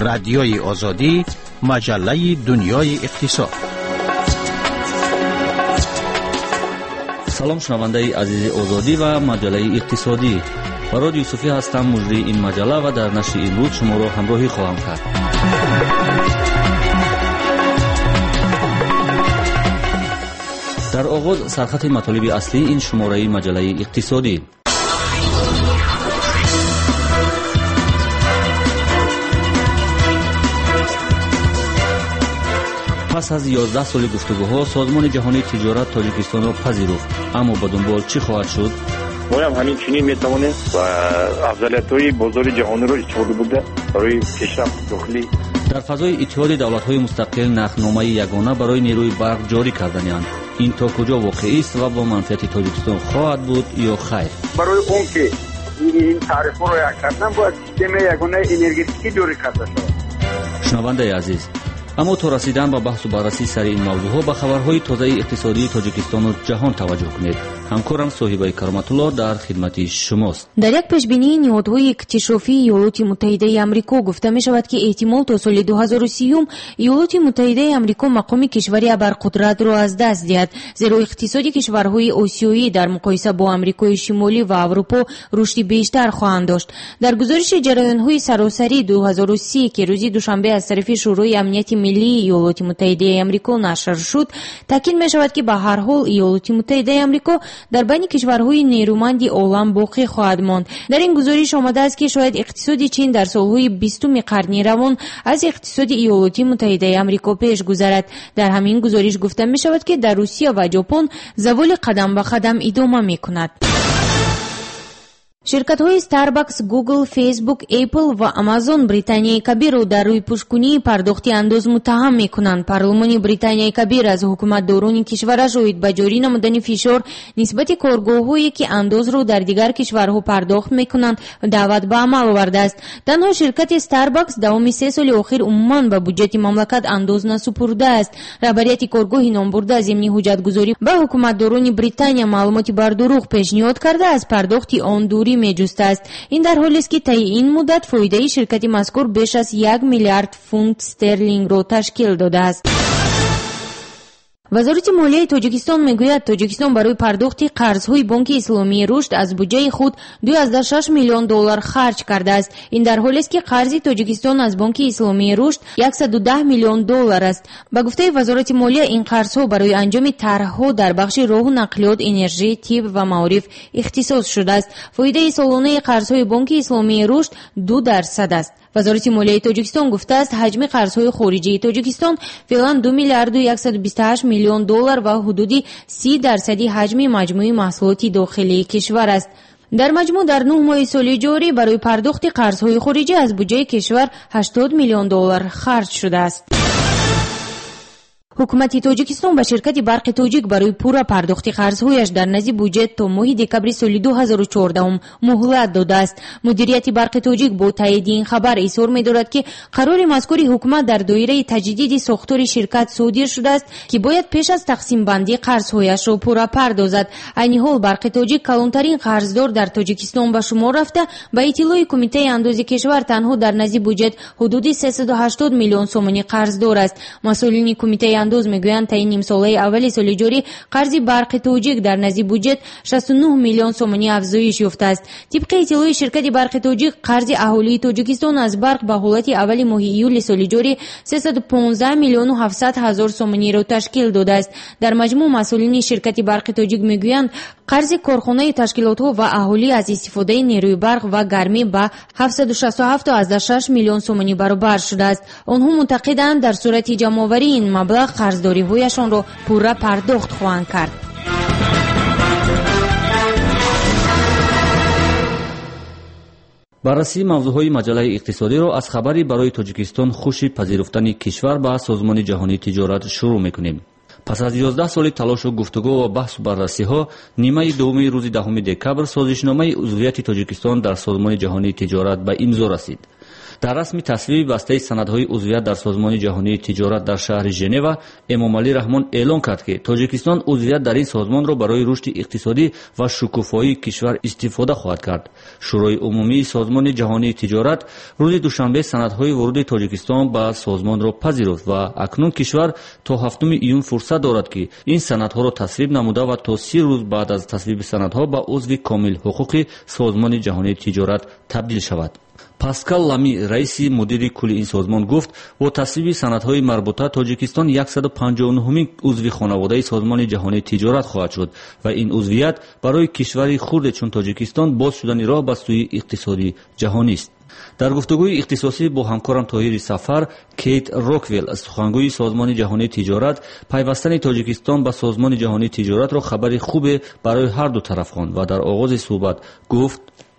رادیوی آزادی، مجله دنیای اقتصاد. سلام شنونده عزیز آزادی و مجله اقتصادی. فراد یوسفی هستم، مجری این مجله و در نشر امروز شما را همراهی خواهم کرد. در آغاز سرخط مطالب اصلی این شماره مجله اقتصادی. پس از 11 سال گفتگوها سازمان جهانی تجارت تاجیکستان را پذیرفت، اما به دنبال چی خواهد شد؟ ما همین چنین میتوانیم و افضلیت‌های بازار جهانی را استفاده بوده برای پیشرفت داخلی. در فضای اتحاد دولت‌های مستقل نقدنامه یگانه برای نیروی برق جاری کردند. این تا کجا واقعی است و با منفعت تاجیکستان خواهد بود یا خیر؟ برای اون که این تعرفه را یک کردن باید سیستم یگانه انرژتیکی جاری کرده شود. شنونده عزیز، اما تا رسیدن به بحث و بررسی سر این موضوعها به خبرهای تازه اقتصادی تاجیکستان و جهان توجه کنید. همکارم صاحبه کرامت الله در خدمت شماست. در یک پیشبینی نهادهای اکتشافی ایالات متحده آمریکا گفته می شود که احتمال تا سال 2030 ایالات متحده آمریکا مقام کشوری ابرقدرت را از دست دهد، زیرا اقتصادی کشورهای آسیایی در مقایسه با آمریکای شمالی و اروپا رشد بیشتر خواهند داشت. در گزارش جریان‌های سراسری 2030 که روز دوشنبه از طرف شورای امنیت ملی ایالات متحده آمریکا نشر شد، تاکید می شود که به هر حال ایالات متحده آمریکا در بین کشورهای نیرومند عالم باقی خواهد ماند. در این گزارش آمده است که شاید اقتصاد چین در سالهای 20 قرن روان از اقتصاد ایالات متحده آمریکا پیش گذرد. در همین گزارش گفته می شود که در روسیه و ژاپن زوال قدم به قدم ادامه می کند. شرکت‌های استاربکس، گوگل، فیسبوک، اپل و آمازون بریتانیای کبیر را در روی پوشکنی پرداختی اندوز متهم می‌کنند. پارلمان بریتانیای کبیر از حکومت دوران کشورش روی به جاری نمودن فشار نسبت کارگاه‌هایی که اندوز را در دیگر کشورها پرداخت می‌کنند دعوت به عمل آورده است. تنها شرکت استاربکس دوام 3 سال اخیر عموماً به بودجه مملکت اندوز نسپرده است. رهبریت کارگاه نامبرده از ضمن حجت‌گذاری به حکومت دوران بریتانیا معلومات بر دروغ پیشنهاد کرده از پرداخت آن دوری میجسته است. این در حالی است که طی این مدت فایده شرکت مذکور بیش از 1 میلیارد پوند استرلینگ را تشکیل داده است. وزارت مالیه تاجیکستان میگوید تاجیکستان برای پرداخت قرض‌های بانک اسلامی رشد از بودجه خود 2.6 میلیون دلار خرج کرده است. این در حالی است که قرض تاجیکستان از بانک اسلامی رشد 110 میلیون دلار است. به گفته وزارت مالیه این قرض‌ها برای انجام طرح‌ها در بخش راه و نقلیات، انرژی، طب و معارف اختصاص شده است. فایده سالانه قرض‌های بانک اسلامی رشد 2% است. وزارت مالیه تاجیکستان گفته است حجم قرض‌های خارجی تاجیکستان فعلا 2 میلیارد و 128 میلیون دلار و حدود 30% حجم مجموعی محصولات داخلی کشور است. در مجموع در 9 ماه سال جاری برای پرداخت قرض‌های خارجی از بودجه کشور 80 میلیون دلار خرج شده است. حکومت تاجیکستان به شرکت برق تاجیک برای پورا پرداخت قرض‌هایش در نزد بودجه تا ماه دکمبر سال 2014 مهلت داده است. مدیریت برق تاجیک با تایید این خبر اظهار می‌دارد که قرار مذکور حکومت در دایره تجدید ساختار شرکت صادر شده است که باید پیش از تقسیم بندی قرض‌هایش را پورا پردازد. عین حال برق تاجیک کلانترین قرضدار در تاجیکستان به شمار رفته. به اطلاع کمیته اندازه کشور تنها در نزد بودجه حدود 380 میلیون سومانی قرضدار است. مسئولین کمیته اندوز میگویند تا این نیم ساله اول سال جاری قرض برق تاجیک در نزد بودجه 69 میلیون سومانی افزایش یافته است. طبق اطلاع شرکت برق تاجیک قرض اهالی تاجیکستان از برق به حالت اول ماه ایول سال جاری 315 میلیون و 700 هزار سومانی را تشکیل داده است. در مجموع مسئولین شرکت برق تاجیک میگویند قرض کارخانه تشکیلات‌ها و اهالی از استفاده نیروی برق و گرمی به 767.6 میلیون سومانی برابر شده است. آنها معتقدند در صورت جمع‌آوری این مبلغ قرضداری‌هایشان را پورا پرداخت خواهند کرد. بررسی موضوعهای مجله اقتصادی را از خبری برای تاجیکستان خوشی پذیرفتن کشور به سازمان جهانی تجارت شروع می‌کنیم. پس از 11 سال تلاش و گفتگو و بحث و بررسی‌ها، نیمه دوم روز 10 دکمبر سازشنامه عضویت تاجیکستان در سازمان جهانی تجارت به امضا رسید. در رسمی تصویب بسته سندهای عضویت در سازمان جهانی تجارت در شهر ژنو، امامعلی رحمان اعلام کرد که تاجیکستان عضویت در این سازمان را برای رشد اقتصادی و شکوفایی کشور استفاده خواهد کرد. شورای عمومی سازمان جهانی تجارت روز دوشنبه سندهای ورود تاجیکستان به سازمان را پذیرفت و اکنون کشور تا 7 ایون فرصت دارد که این سندها را تصویب نموده و تا 30 روز بعد از تصویب سندها به عضو کامل حقوقی سازمان جهانی تجارت تبدیل شود. پاسکال لامی رئیس مدیر کلی این سازمان گفت با تصویب سندهای مربوطه تاجیکستان 159مین عضو خانواده سازمان جهانی تجارت خواهد شد و این عضویت برای کشوری خرد چون تاجیکستان باز شدن راه به سوی اقتصادی جهانی است. در گفتگوی اختصاصی با همکارم طاهر سفر، کیت روکویل سخنگوی سازمان جهانی تجارت پیوستن تاجیکستان به سازمان جهانی تجارت را خبر خوب برای هر دو طرف خواند و در آغاز صحبت گفت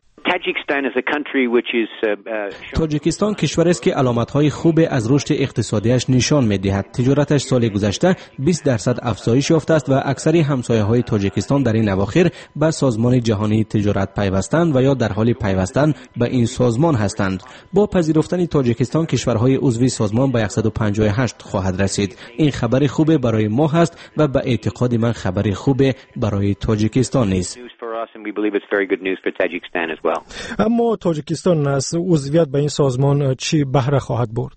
تاجیکستان کشوری است که علامت‌های خوب از رشد اقتصادیش نشان می‌دهد. تجارتش سال گذشته 20% افزایش یافته است و اکثر همسایه‌های تاجیکستان در این اواخر به سازمان جهانی تجارت پیوستند و یا در حال پیوستن به این سازمان هستند. با پذیرفتن تاجیکستان کشورهای عضو سازمان به 158 خواهد رسید. این خبر خوب برای ما است و به اعتقاد من خبر خوب برای تاجیکستان نیست. اما تاجیکستان از عضویت به این سازمان چی بهره خواهد برد؟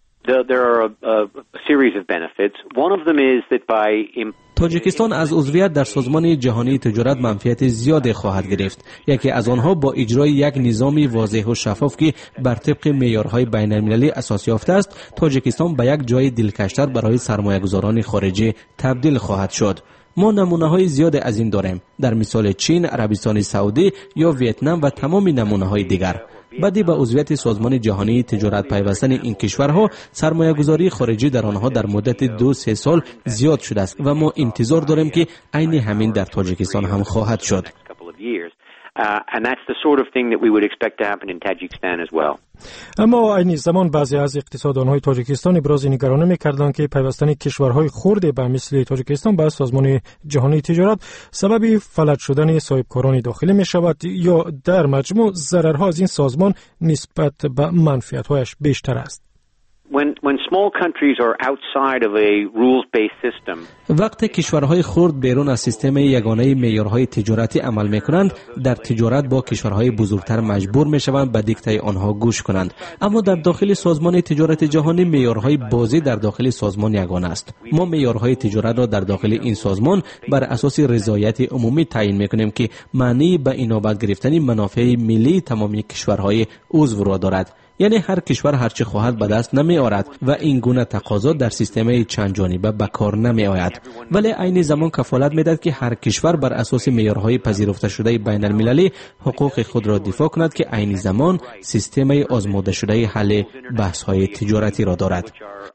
تاجیکستان از عضویت در سازمان جهانی تجارت منفعت زیاد خواهد گرفت. یکی از آنها با اجرای یک نظامی واضح و شفاف که بر طبق معیارهای بین المللی اساس یافته است، تاجیکستان به یک جای دلکشتر برای سرمایه‌گذاران خارجی تبدیل خواهد شد. ما نمونه‌های زیاد از این داریم، در مثال چین، عربستان سعودی یا ویتنام و تمام نمونه‌های دیگر. بعدی به عضویت سازمان جهانی تجارت پیوستن این کشورها سرمایه‌گذاری خارجی در آنها در مدت 2-3 سال زیاد شده است و ما انتظار داریم که عین همین در تاجیکستان هم خواهد شد. And that's the sort of thing that we would expect to happen in Tajikistan as well. اما این زمان بعضی از اقتصاددان‌های تاجیکستان ابراز نگرانی می‌کردند که پیوستن کشورهای خرد به مثل تاجیکستان به سازمان جهانی تجارت سبب فلج شدن صاحبکاران داخلی می‌شود یا در مجموع ضررها از این سازمان نسبت به منفعت‌هایش بیشتر است. When small countries are outside of a rules-based system, وقتی کشورهای خرد بیرون از سیستم یگانه معیارهای تجارتی عمل می‌کنند، در تجارت با کشورهای بزرگتر مجبور می‌شوند به دیکته آنها گوش کنند. اما در داخل سازمان تجارت جهانی معیارهای بازی در داخل سازمان یگانه است. ما معیارهای تجارت را در داخل این سازمان بر اساس رضایت عمومی تعیین می‌کنیم که معنی به اینابت گرفتن منافع ملی تمامی کشورهای عضو را دارد. یعنی هر کشور هر چه خواهد به دست نمی آورد و این گونه تقاضا در سیستم چند جانبه به کار نمی آید، ولی عین زمان کفالت می‌دهد که هر کشور بر اساس معیارهای پذیرفته شده بین المللی حقوق خود را دفاع کند که عین زمان سیستم آزموده شده حل بحث‌های تجارتی را دارد.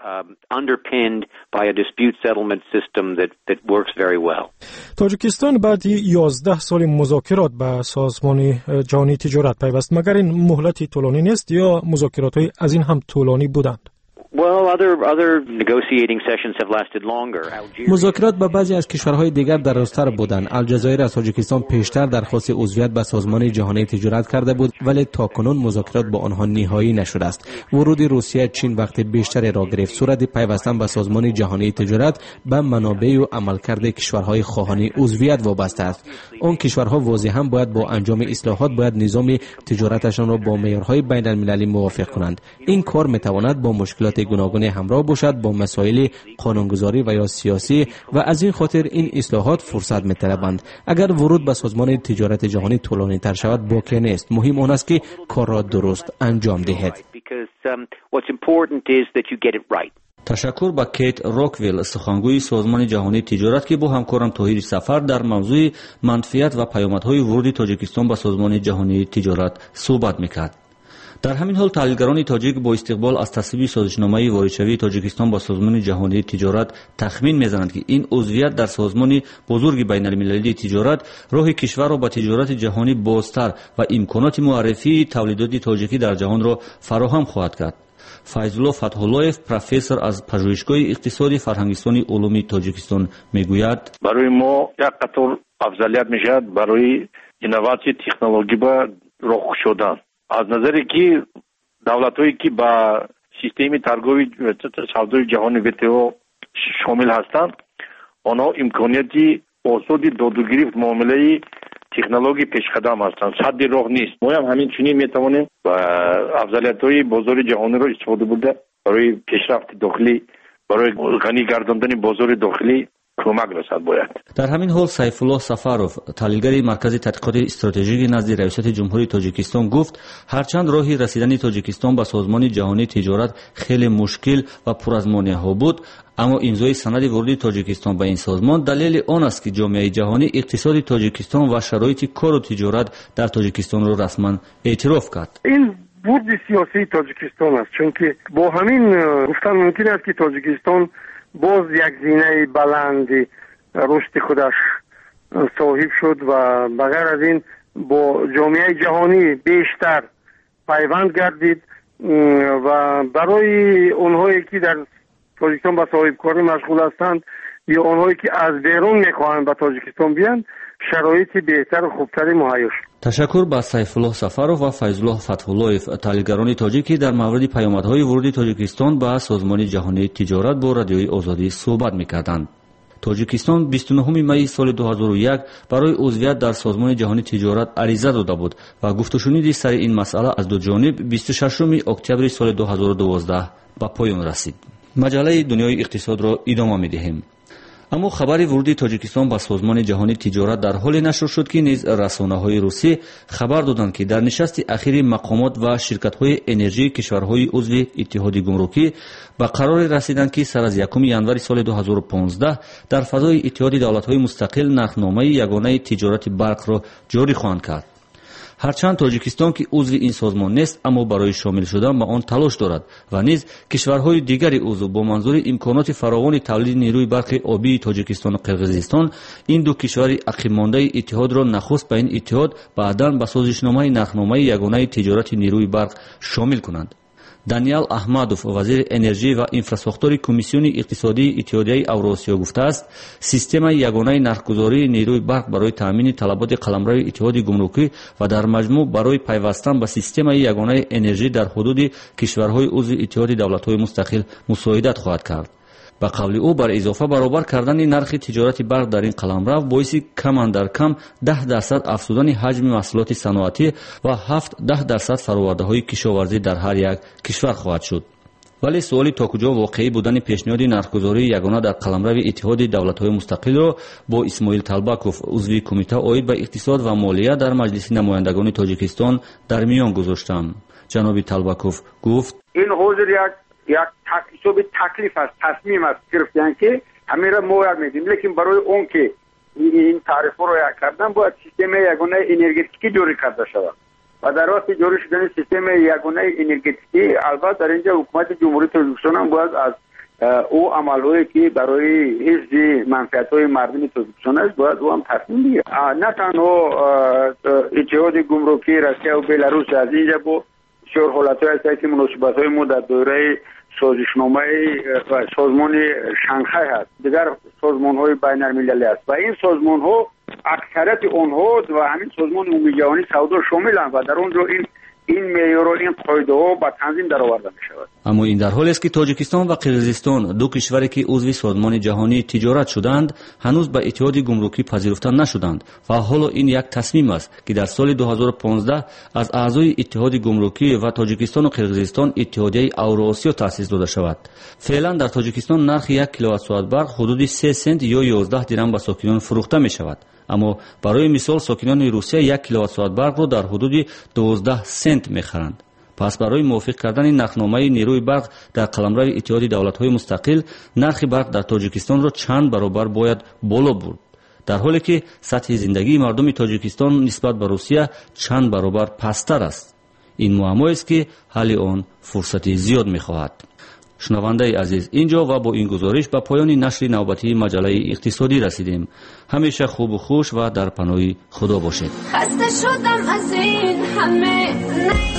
تاجیکستان بعد 11 سال مذاکرات با سازمان جهانی تجارت پیوست، مگر این مهلت طولانی نیست یا مذاکرات‌های از این هم طولانی بودند؟ مذاکرات با بعضی از کشورهای دیگر درازتر بودند. الجزایر از تاجیکستان پیشتر درخواست عضویت به سازمان جهانی تجارت کرده بود، ولی تاکنون مذاکرات با آنها نهایی نشده است. ورود روسیه، چین وقت بیشتری را گرفت. صورت پیوستن به سازمان جهانی تجارت به منابع و عملکرد کشورهای خواهان عضویت وابسته است. آن کشورها واضحاً باید با انجام اصلاحات باید نظام تجارتشان را با معیارهای بین المللی موافق کنند. این کار میتواند با مشکلات گوناگون همراه باشد، با مسائل قانونگذاری و یا سیاسی، و از این خاطر این اصلاحات فرصت می‌طلبند. اگر ورود به سازمان تجارت جهانی طولانی تر شود باکی نیست. مهم آن است که کار را درست انجام دهید. تشکر به کیت روکویل سخنگوی سازمان جهانی تجارت که با همکارم طاهر سفر در موضوع منفعت و پیامدهای ورود تاجیکستان به سازمان جهانی تجارت صحبت می‌کرد. در همین حال تحلیلگران تاجیک با استقبال از تصویب سازشنامه واردشوی تاجیکستان با سازمان جهانی تجارت تخمین می‌زنند که این عضویت در سازمان بزرگ بین المللی تجارت راه کشور را به تجارت جهانی بازتر و امکانات معرفی تولیدات تاجیکی در جهان را فراهم خواهد کرد. فیض‌الله فتح‌الله‌یف پروفسور از پژوهشگاه اقتصادی فرهنگستان علوم تاجیکستان میگوید برای ما یک قطار افضلیت میشد برای اینوواسی تکنولوژی با راه شدن. از نظری که давлатҳое ки ба системи таргови савдои ҷаҳони ВТО шомил ҳастанд, онҳо имконияти озоди додугирифт муомилаи технологии пешқадам ҳастанд. садди роҳ нест. мо ҳам ҳамин чунин метавонем ба афзалиятҳои бозори ҷаҳониро истифода бурда барои пешрафти дохилӣ, барои ғанӣ гардондани бозори дохилӣ кӯмак расад бояд. дар ҳамин ҳол Сайфуллоҳ Сафаров, таҳлилгари маркази тадқиқоти стратегӣ назди раисати ҷумҳури Тоҷикистон гуфт, ҳарчанд роҳи расидани Тоҷикистон ба Созмони ҷаҳонии тиҷорат хеле мушкил ва пур аз монеаҳо буд, аммо имзои санади вуруди Тоҷикистон ба ин созмон далели он аст ки ҷомеаи ҷаҳонӣ иқтисоди Тоҷикистон ва шароити кору тиҷорат дар Тоҷикистонро расман эътироф кард. ин бурди сиёсии Тоҷикистон аст, чунки бо ҳамин гуфтан мумкин аст ки Тоҷикистон боз як зинаи баланди рушди худаш соҳиб шуд ва ба ғайр аз ин бо ҷомеаи ҷаҳонӣ бештар пайванд гардид ва барои онҳое ки дар Тоҷикистон ба соҳибкорӣ машғул ҳастанд ё онҳое ки аз берун мехоҳанд ба Тоҷикистон биянд, шароити беҳтару хубтари муҳайё шуд. ташаккур ба Сайфуллоҳ Сафаров ва Файзуллоҳ Фатҳуллоев, таҳлилгарони тоҷик ки дар мавриди паёмадҳои вуруди Тоҷикистон ба Созмони ҷаҳонии тиҷорат бо Радиои Озодӣ суҳбат мекарданд. Тоҷикистон 29 майи соли 2001 барои узвият дар Созмони ҷаҳонии тиҷорат ариза дода буд ва гуфтушуниди сари ин масъала аз дуҷониб 26 октябри соли 2012 ба поён расид. маҷалаи Дунёи иқтисодро идома медиҳем. аммо хабари вуруди Тоҷикистон ба Созмони ҷаҳонии тиҷорат дар ҳоле нашр шуд ки низ расонаҳои русӣ хабар доданд ки дар нишасти ахири мақомот ва ширкатҳои энержии кишварҳои узви иттиҳоди гумрукӣ ба қароре расиданд ки сар аз 1 январи соли 2015 дар фазои иттиҳоди давлатҳои мустақил нархномаи ягонаи тиҷорати барқро ҷорӣ хоҳанд кард. ҳарчанд Тоҷикистон ки узви ин созмон нест, аммо барои шомил шудан ба он талош дорад ва низ кишварҳои дигари узв бо манзури имконоти фаровони тавлиди нерӯи барқи обии Тоҷикистону Қирғизистон ин ду кишвари ақибмондаи иттиҳодро нахуст ба ин иттиҳод баъдан ба созишномаи нархномаи ягонаи тиҷорати нерӯи барқ шомил кунанд. Даниал Аҳмадов, вазири энержӣ ва инфрасохтори комиссиони иқтисодии Иттиҳодияи Авроосиё гуфтааст, системаи ягонаи нархгузории нерӯи барқ барои таъмини талаботи қаламрави иттиҳоди гумрукӣ ва дар маҷмӯъ барои пайвастан ба системаи ягонаи энержӣ дар ҳудуди кишварҳои узви иттиҳоди давлатҳои мустақил мусоидат хоҳад кард. ба қавли ӯ бар изофа баробар кардани нархи тиҷорати барқ дар ин қаламрав боиси камандар кам 10% афзудани ҳаҷми маҳсулоти саноатӣ ва 7-10% фаровардаҳои кишоварзӣ дар ҳар як кишвар хоҳад шуд. вале суоли то куҷо воқеӣ будани пешниҳоди нархгузории ягона дар қаламрави иттиҳоди давлатҳои мустақилро бо Исмоил Талбаков, узви кумита оид ба иқтисод ва молия дар маҷлиси намояндагони Тоҷикистон дар миён гузоштам. ҷаноби Талбаков гуфт: ин ҳозир як ҳисоби таклиф аст, тасмим аст гирифтан ки ҳамеро мо як медим, лекин барои он ки ин таърифҳоро як кардан бояд системаи ягонаи энергетикӣ ҷорӣ карда шавад ва дар вақти ҷорӣ шудани системаи ягонаи энергетикӣ албатта дар инҷа ҳукумати ҷумҳурии Тоҷикистон ҳам бояд аз ӯ амалҳое ки барои ҳифзи манфиатҳои мардуми Тоҷикистон аст бояд ӯ ҳам тасмим бигирад. на танҳо иттиҳоди гумрукии Россия ва Беларус аз инҷа бо бисёр ҳолатҳое ҳастанд ки муносибатҳои мо дар доираи созишномаи созмони Шанхай ҳаст, дигар созмонҳои байналмилалӣ аст ва ин созмонҳо аксарияти онҳо ва ҳамин созмони умумии ҷаҳонии савдо шомиланд ва дар он ҷо ин меъёру ин қоидаҳо ба танзим дароварда мешавад. аммо ин дар ҳолест ки Тоҷикистон ва Қирғизистон, ду кишваре ки узви Созмони ҷаҳонии тиҷорат шуданд, ҳанӯз ба иттиҳоди гумрукӣ пазируфта нашуданд ва ҳоло ин як тасмим аст ки дар соли 2015 аз аъзои иттиҳоди гумрукӣ ва Тоҷикистону Қирғизистон Иттиҳодияи Авроосиё таъсис дода шавад. феълан дар Тоҷикистон нархи 1 киловаттсоат барқ ҳудуди 3 сент ё 11 дирам ба сокинон фурӯхта мешавад. аммо барои мисол сокинони Русия 1 киловаттсоат барқро дар ҳудуди 12 сент мехаранд. пас барои мувофиқ кардани нархномаи нерӯи барқ дар қаламрави иттиҳоди давлатҳои мустақил нархи барқ дар Тоҷикистонро чанд баробар бояд боло бурд, дар ҳоле ки сатҳи зиндагии мардуми Тоҷикистон нисбат ба Русия чанд баробар пасттар аст. ин муаммоест ки ҳалли он фурсати зиёд мехоҳад. шунавандаи азиз, инҷо ва бо ин гузориш ба поёни нашри навбатии маҷалаи иқтисодӣ расидем. ҳамеша хубу хуш ва дар паноҳи худо бошед.